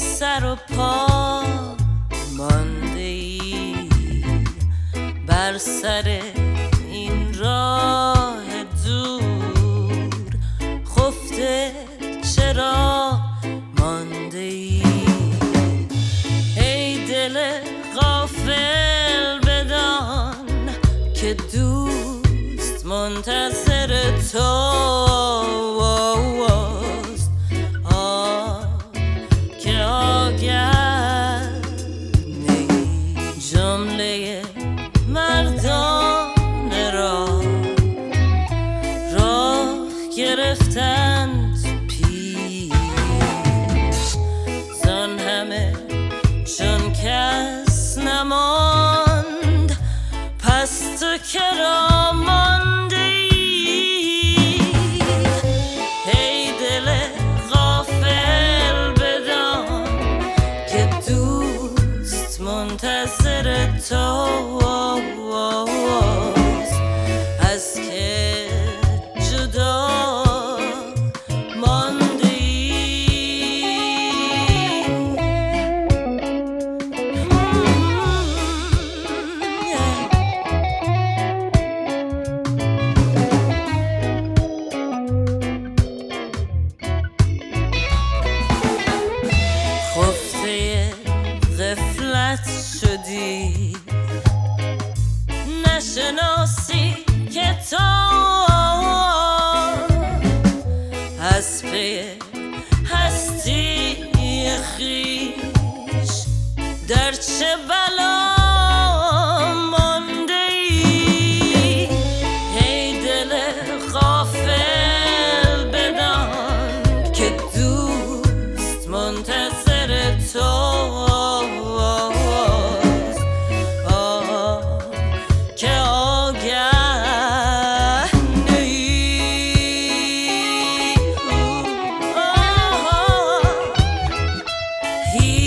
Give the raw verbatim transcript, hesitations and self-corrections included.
سر و پا مانده ای بر سر این راه دور، خفته چرا مانده ای؟ ای دل غافل بدان که دوست منتظر توست، آه که آگه نی جمله مردان را راه گرفتند پیش، زان همه چون کس نماند، پس تو کرا مانده ای؟ ای دل غافل بدان که دوست منتظر توست، از که جدا مانده ای. خفته غفلت شدی، نشناسی که تو از پی هستی خویش در چه بلا مانده ای؟ ای دل غافل بدان که دوست منتظر توست، آه که آگه نی.